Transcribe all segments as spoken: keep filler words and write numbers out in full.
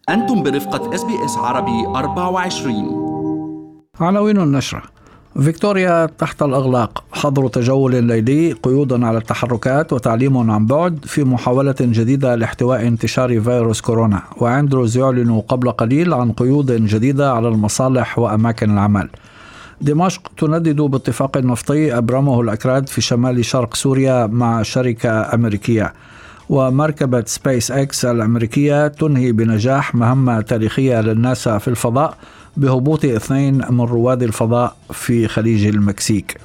أنتم برفقة إس بي إس عربي أربعة وعشرين. عناوين النشرة: فيكتوريا تحت الإغلاق، حظر تجول ليلي، قيود على التحركات وتعليم عن بعد في محاولة جديدة لاحتواء انتشار فيروس كورونا. وأندروز يعلن قبل قليل عن قيود جديدة على المصالح وأماكن العمل. دمشق تندد باتفاق نفطي أبرمه الأكراد في شمال شرق سوريا مع شركة أمريكية. ومركبة سبيس إكس الأمريكية تنهي بنجاح مهمة تاريخية للناسا في الفضاء بهبوط اثنين من رواد الفضاء في خليج المكسيك.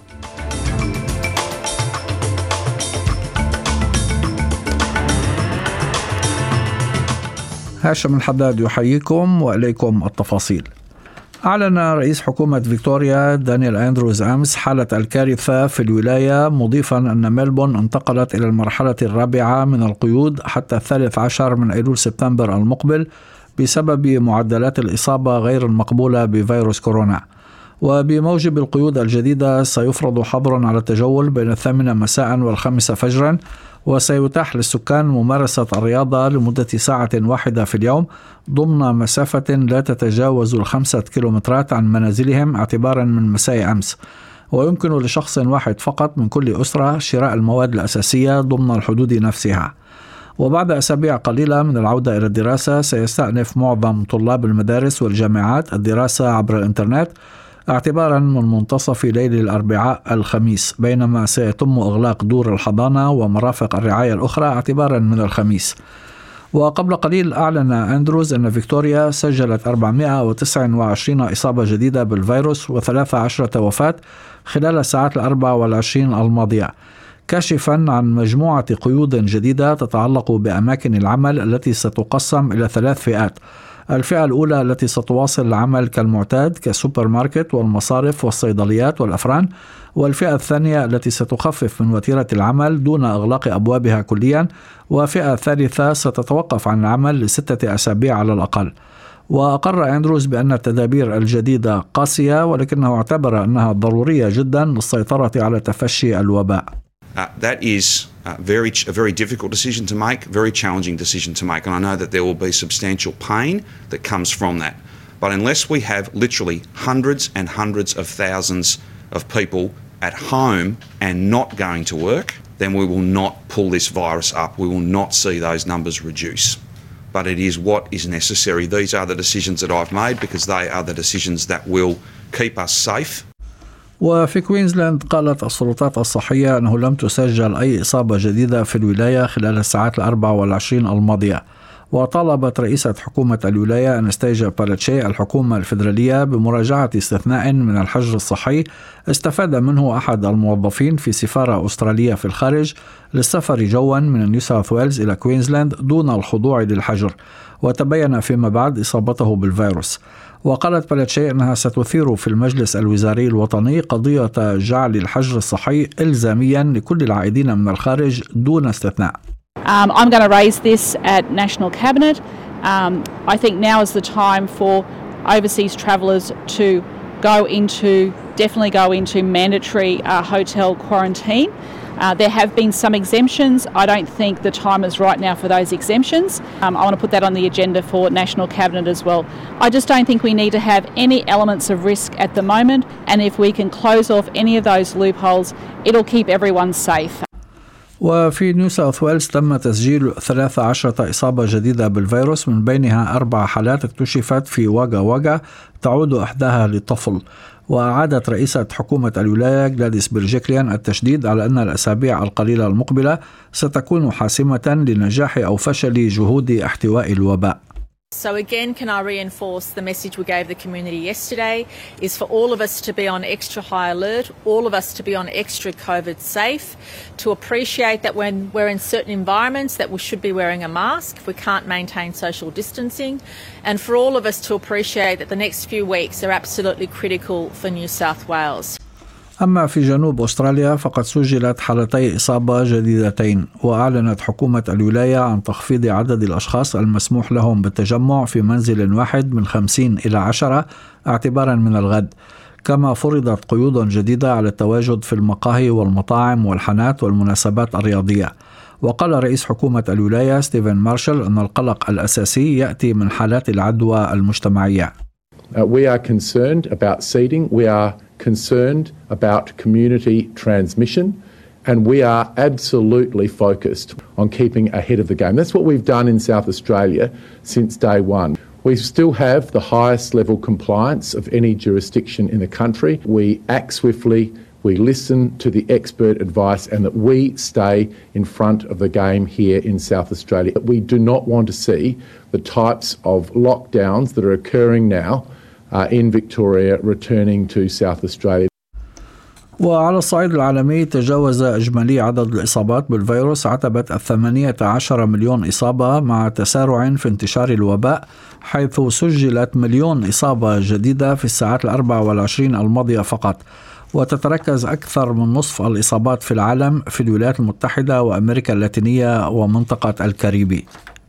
هاشم الحداد يحييكم وإليكم التفاصيل. أعلن رئيس حكومة فيكتوريا دانيال أندروز أمس حالة الكارثة في الولاية، مضيفا أن ملبون انتقلت إلى المرحلة الرابعة من القيود حتى الثالث عشر من أيلول سبتمبر المقبل بسبب معدلات الإصابة غير المقبولة بفيروس كورونا. وبموجب القيود الجديدة سيفرض حظر على التجول بين الثامنة مساء والخامسة فجرا، وسيتاح للسكان ممارسة الرياضة لمدة ساعة واحدة في اليوم ضمن مسافة لا تتجاوز الخمسة كيلومترات عن منازلهم اعتبارا من مساء أمس. ويمكن لشخص واحد فقط من كل أسرة شراء المواد الأساسية ضمن الحدود نفسها. وبعد أسابيع قليلة من العودة إلى الدراسة سيستأنف معظم طلاب المدارس والجامعات الدراسة عبر الإنترنت اعتبارا من منتصف ليل الأربعاء الخميس، بينما سيتم إغلاق دور الحضانة ومرافق الرعاية الأخرى اعتبارا من الخميس. وقبل قليل أعلن أندروز أن فيكتوريا سجلت أربعمائة وتسعة وعشرين إصابة جديدة بالفيروس وثلاث عشرة وفاة خلال الساعات الأربع والعشرين الماضية، كاشفا عن مجموعة قيود جديدة تتعلق بأماكن العمل التي ستقسم إلى ثلاث فئات. الفئة الأولى التي ستواصل العمل كالمعتاد كسوبر ماركت والمصارف والصيدليات والأفران، والفئة الثانية التي ستخفف من وتيرة العمل دون إغلاق أبوابها كليا، وفئة ثالثة ستتوقف عن العمل لستة أسابيع على الأقل. وأقر أندروز بأن التدابير الجديدة قاسية، ولكنه اعتبر أنها ضرورية جدا للسيطرة على تفشي الوباء. Uh, that is uh, very a very difficult decision to make, very challenging decision to make, and I know that there will be substantial pain that comes from that. But unless we have literally hundreds and hundreds of thousands of people at home and not going to work, then we will not pull this virus up. We will not see those numbers reduce. But it is what is necessary. These are the decisions that I've made because they are the decisions that will keep us safe. وفي كوينزلاند قالت السلطات الصحية أنه لم تسجل أي إصابة جديدة في الولاية خلال الساعات الأربع والعشرين الماضية. وطالبت رئيسة حكومة الولاية أنستيجيا بالاتشي الحكومة الفيدرالية بمراجعة استثناء من الحجر الصحي استفاد منه أحد الموظفين في سفارة أسترالية في الخارج للسفر جوا من نيو ساوث ويلز إلى كوينزلاند دون الخضوع للحجر، وتبين فيما بعد إصابته بالفيروس. وقالت بالاتشي أنها ستثير في المجلس الوزاري الوطني قضية جعل الحجر الصحي إلزاميا لكل العائدين من الخارج دون استثناء. Um, I'm going to raise this at National Cabinet. Um, I think now is the time for overseas travellers to go into, definitely go into mandatory uh, hotel quarantine. Uh, there have been some exemptions. I don't think the time is right now for those exemptions. Um, I want to put that on the agenda for National Cabinet as well. I just don't think we need to have any elements of risk at the moment, and if we can close off any of those loopholes, it'll keep everyone safe. وفي نيو ساوث ويلز تم تسجيل ثلاث عشرة إصابة جديدة بالفيروس، من بينها أربع حالات اكتشفت في واغا واغا تعود إحداها للطفل. وأعادت رئيسة حكومة الولاية غلاديس بيرجيكليان التشديد على أن الأسابيع القليلة المقبلة ستكون حاسمة لنجاح أو فشل جهود احتواء الوباء. So again, can I reinforce the message we gave the community yesterday is for all of us to be on extra high alert, all of us to be on extra COVID safe, to appreciate that when we're in certain environments that we should be wearing a mask if we can't maintain social distancing, and for all of us to appreciate that the next few weeks are absolutely critical for New South Wales. أما في جنوب أستراليا فقد سجلت حالتي إصابة جديدتين، وأعلنت حكومة الولاية عن تخفيض عدد الأشخاص المسموح لهم بالتجمع في منزل واحد من خمسين إلى عشرة اعتبارا من الغد، كما فرضت قيود جديدة على التواجد في المقاهي والمطاعم والحانات والمناسبات الرياضية. وقال رئيس حكومة الولاية ستيفن مارشال أن القلق الأساسي يأتي من حالات العدوى المجتمعية. Uh, we are concerned about seeding. We are concerned about community transmission. And we are absolutely focused on keeping ahead of the game. That's what we've done in South Australia since day one. We still have the highest level compliance of any jurisdiction in the country. We act swiftly, we listen to the expert advice, and that we stay in front of the game here in South Australia. We do not want to see the types of lockdowns that are occurring now uh, in Victoria returning to South Australia. وعلى الصعيد العالمي تجاوز إجمالي عدد الإصابات بالفيروس عتبة الثمانية عشر مليون إصابة مع تسارع في انتشار الوباء، حيث سجلت مليون إصابة جديدة في الساعات الأربع والعشرين الماضية فقط، وتتركز أكثر من نصف الإصابات في العالم في الولايات المتحدة وأمريكا اللاتينية ومنطقة الكاريبي.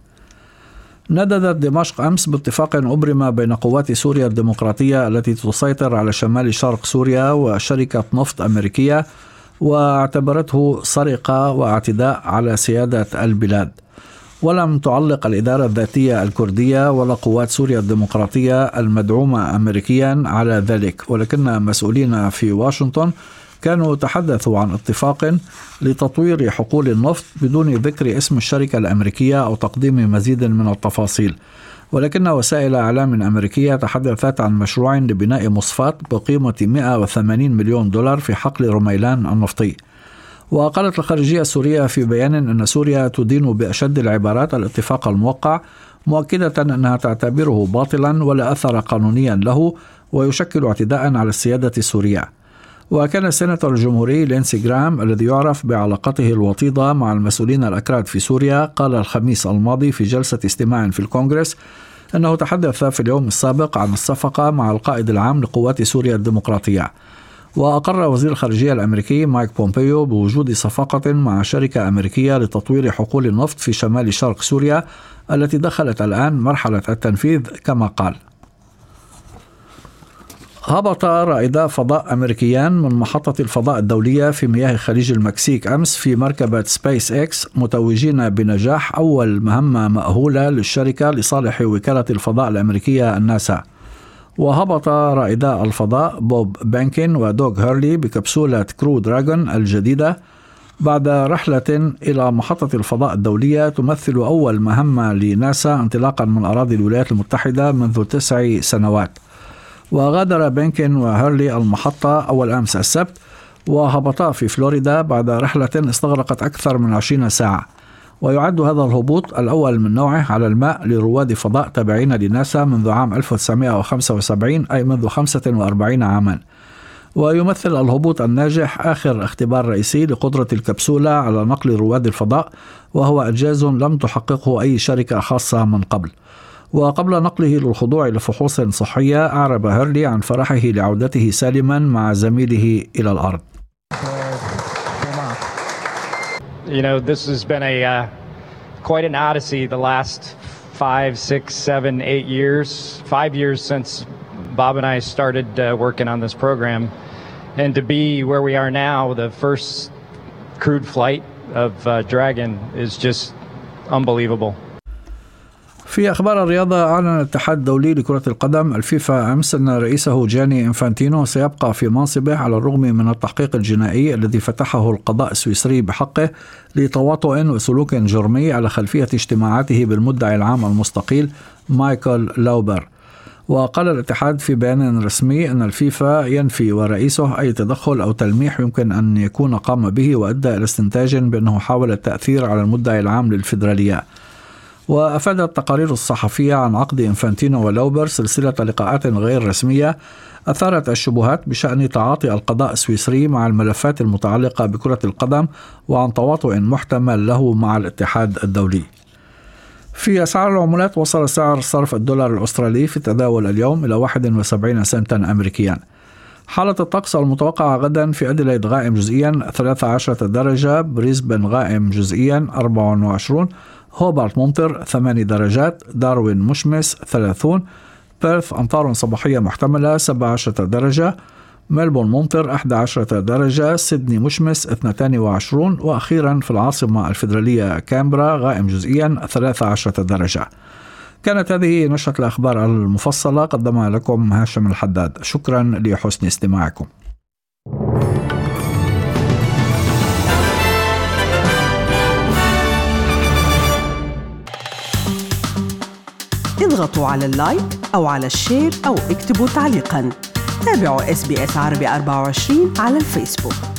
نددت دمشق أمس باتفاق أبرم بين قوات سوريا الديمقراطية التي تسيطر على شمال شرق سوريا وشركة نفط أمريكية، واعتبرته سرقة واعتداء على سيادة البلاد. ولم تعلق الإدارة الذاتية الكردية ولا قوات سوريا الديمقراطية المدعومة أمريكيا على ذلك، ولكن مسؤولين في واشنطن كانوا تحدثوا عن اتفاق لتطوير حقول النفط بدون ذكر اسم الشركة الأمريكية أو تقديم مزيد من التفاصيل، ولكن وسائل إعلام أمريكية تحدثت عن مشروع لبناء مصفاة بقيمة مئة وثمانين مليون دولار في حقل رميلان النفطي. وقالت الخارجية السورية في بيان أن سوريا تدين بأشد العبارات الاتفاق الموقع، مؤكدة أنها تعتبره باطلا ولا أثر قانونيا له ويشكل اعتداء على السيادة السورية. وكان السيناتور الجمهوري لينسي جرام الذي يعرف بعلاقته الوطيدة مع المسؤولين الأكراد في سوريا قال الخميس الماضي في جلسة استماع في الكونغرس أنه تحدث في اليوم السابق عن الصفقة مع القائد العام لقوات سوريا الديمقراطية. وأقر وزير الخارجية الأمريكي مايك بومبيو بوجود صفقة مع شركة أمريكية لتطوير حقول النفط في شمال شرق سوريا التي دخلت الآن مرحلة التنفيذ كما قال. هبط رائدا فضاء أمريكيان من محطة الفضاء الدولية في مياه خليج المكسيك أمس في مركبة سبيس إكس، متوجين بنجاح أول مهمة مأهولة للشركة لصالح وكالة الفضاء الأمريكية الناسا. وهبط رائدا الفضاء بوب بانكين ودوغ هيرلي بكبسولة كرو دراغون الجديدة بعد رحلة إلى محطة الفضاء الدولية تمثل أول مهمة لناسا انطلاقا من أراضي الولايات المتحدة منذ تسع سنوات. وغادر بانكين وهيرلي المحطة أول أمس السبت، وهبطا في فلوريدا بعد رحلة استغرقت أكثر من عشرين ساعة. ويعد هذا الهبوط الأول من نوعه على الماء لرواد فضاء تابعين لناسا منذ عام ألف وتسعمائة وخمسة وسبعين، أي منذ خمسة وأربعين عاما. ويمثل الهبوط الناجح آخر اختبار رئيسي لقدرة الكبسولة على نقل رواد الفضاء، وهو إنجاز لم تحققه أي شركة خاصة من قبل. وقبل نقله للخضوع لفحوص صحية أعرب هيرلي عن فرحه لعودته سالما مع زميله إلى الأرض. You know, this has been a uh, quite an odyssey the last five, six, seven, eight years. Five years since Bob and I started uh, working on this program, and to be where we are now, the first crewed flight of uh, Dragon is just unbelievable. في أخبار الرياضة، أعلن الاتحاد الدولي لكرة القدم الفيفا أمس أن رئيسه جاني إنفانتينو سيبقى في منصبه على الرغم من التحقيق الجنائي الذي فتحه القضاء السويسري بحقه لتواطؤ وسلوك جرمي على خلفية اجتماعاته بالمدعي العام المستقيل مايكل لاوبر. وقال الاتحاد في بيان رسمي أن الفيفا ينفي ورئيسه أي تدخل أو تلميح يمكن أن يكون قام به وأدى إلى استنتاج بأنه حاول التأثير على المدعي العام للفيدرالية. وأفادت التقارير الصحفية عن عقد إنفانتينو ولاوبر سلسلة لقاءات غير رسمية أثارت الشبهات بشأن تعاطي القضاء السويسري مع الملفات المتعلقة بكرة القدم وعن تواطؤ محتمل له مع الاتحاد الدولي. في أسعار العملات، وصل سعر صرف الدولار الأسترالي في التداول اليوم إلى واحد وسبعين سنتا أمريكيا. حالة الطقس المتوقعة غدا: في أديلايد غائم جزئيا ثلاثة عشر درجة، بريسبن غائم جزئيا أربعة وعشرين، هوبارت ممطر ثمانية درجات، داروين مشمس ثلاثين، بيرث أمطار صباحية محتملة سبعة عشر درجة، ملبورن ممطر إحدى عشرة درجة، سيدني مشمس اثنتين وعشرون، وأخيرا في العاصمة الفيدرالية كامبرا غائم جزئيا ثلاثة عشرة درجة. كانت هذه نشرة الأخبار المفصلة قدمها لكم هاشم الحداد. شكرا لحسن استماعكم. اضغطوا على اللايك أو على الشير أو اكتبوا تعليقاً. تابعوا إس بي إس عربي أربعة وعشرين على الفيسبوك.